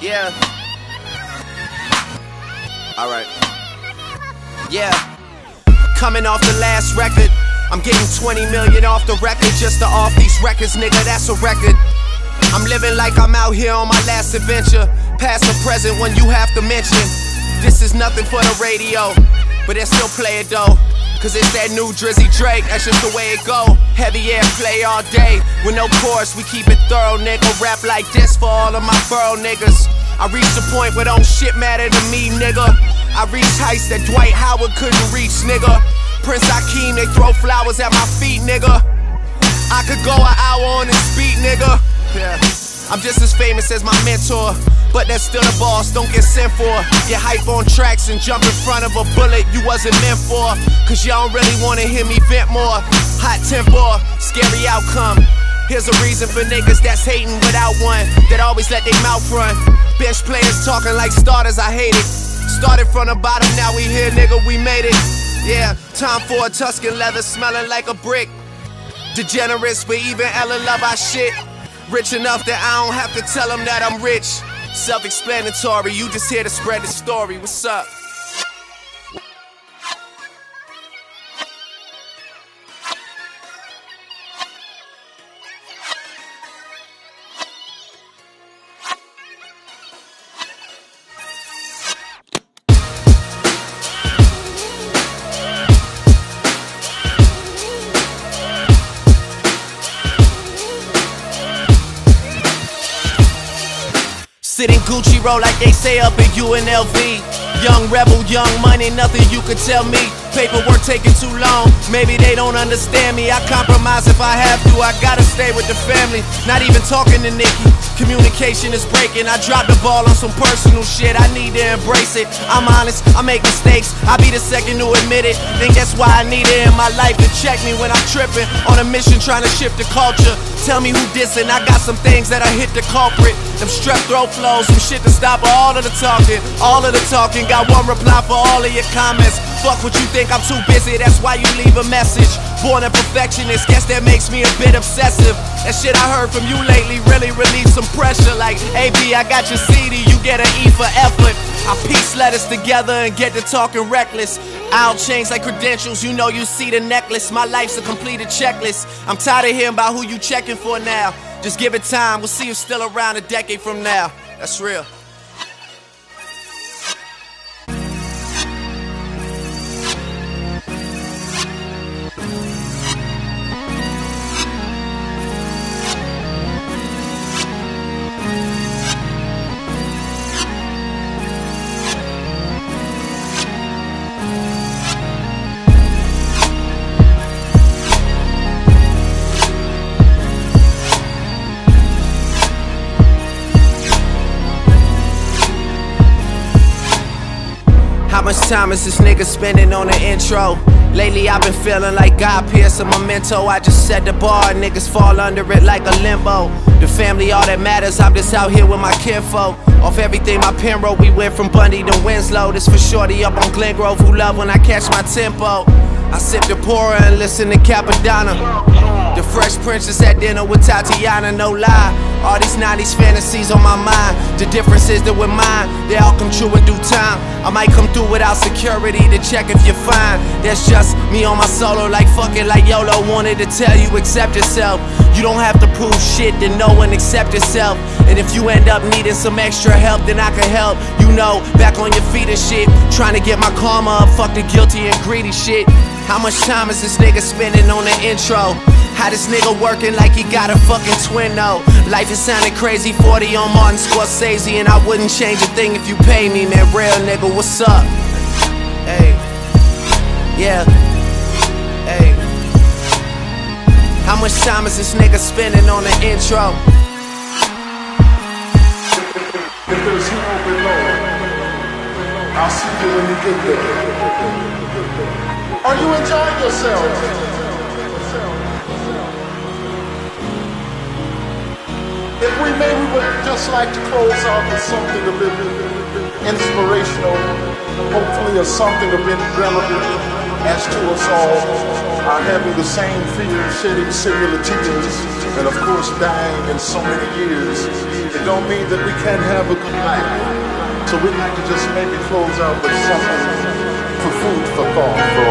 Yeah. Alright. Yeah. Coming off the last record, I'm getting 20 million off the record just to off these records, nigga, that's a record. I'm living like I'm out here on my last adventure. Past or present when you have to mention. This is nothing for the radio, but they still play it though. Cause it's that new Drizzy Drake, that's just the way it go. Heavy air play all day, with no chorus, we keep it thorough, nigga. Rap like this for all of my borough niggas. I reached the point where don't shit matter to me, nigga. I reached heights that Dwight Howard couldn't reach, nigga. Prince Hakeem, they throw flowers at my feet, nigga. I could go an hour on this beat, nigga. Yeah. I'm just as famous as my mentor, but that's still a boss, don't get sent for. Get hype on tracks and jump in front of a bullet you wasn't meant for. Cause y'all don't really wanna hear me vent more. Hot tempo, scary outcome. Here's a reason for niggas that's hating without one, that always let their mouth run. Bench players talking like starters, I hate it. Started from the bottom, now we here, nigga, we made it. Yeah, time for a Tuscan leather smelling like a brick. Degenerates, but even Ella love our shit. Rich enough that I don't have to tell them that I'm rich. Self-explanatory, you just here to spread the story. What's up? Sitting Gucci roll like they say up in UNLV. Young rebel, young money, nothing you could tell me. Paperwork taking too long, maybe they don't understand me. I compromise if I have to, I gotta stay with the family. Not even talking to Nikki, communication is breaking. I dropped the ball on some personal shit, I need to embrace it. I'm honest, I make mistakes, I'll be the second to admit it. Think that's why I need it in my life to check me when I'm tripping. On a mission trying to shift the culture. Tell me who dissing, I got some things that'll hit the culprit. Them strep throat flows, some shit to stop all of the talking. All of the talking, got one reply for all of your comments. Fuck what you think, I'm too busy, that's why you leave a message. Born a perfectionist, guess that makes me a bit obsessive. That shit I heard from you lately really relieved some pressure. Like, AB, I got your CD, you get an E for effort. I piece letters together and get to talking reckless. I'll change like credentials, you know you see the necklace. My life's a completed checklist. I'm tired of hearing about who you checking for now. Just give it time, we'll see you still around a decade from now. That's real. How much time is this nigga spending on the intro? Lately I've been feeling like God Pierce a memento. I just set the bar, niggas fall under it like a limbo. The family all that matters, I'm just out here with my kinfolk. Off everything my pen wrote, we went from Bundy to Winslow. This for shorty up on Glen Grove who love when I catch my tempo. I sip the pourer and listen to Capadonna. The Fresh Princess at dinner with Tatiana, no lie. All these 90s fantasies on my mind. The difference is that with mine, they all come true in due time. I might come through without security to check if you're fine. That's just me on my solo, like fuck it, like YOLO. Wanted to tell you, accept yourself. You don't have to prove shit to know and accept yourself. And if you end up needing some extra help, then I can help. You know, back on your feet and shit. Trying to get my karma up, fuck the guilty and greedy shit. How much time is this nigga spending on the intro? How this nigga working like he got a fucking twin though? Life is sounding crazy, 40 on Martin Scorsese, and I wouldn't change a thing if you pay me, man. Real nigga, what's up? Hey, yeah, hey. How much time is this nigga spending on the intro? If there's hell below, I'll see you when you get there. Are you enjoying yourself? If we may, we would just like to close out with something a bit inspirational, hopefully, or something a bit relevant as to us all. are having the same fear, shedding similar tears, and of course dying in so many years, it don't mean that we can't have a good life. So we'd like to just maybe close out with something for food for thought for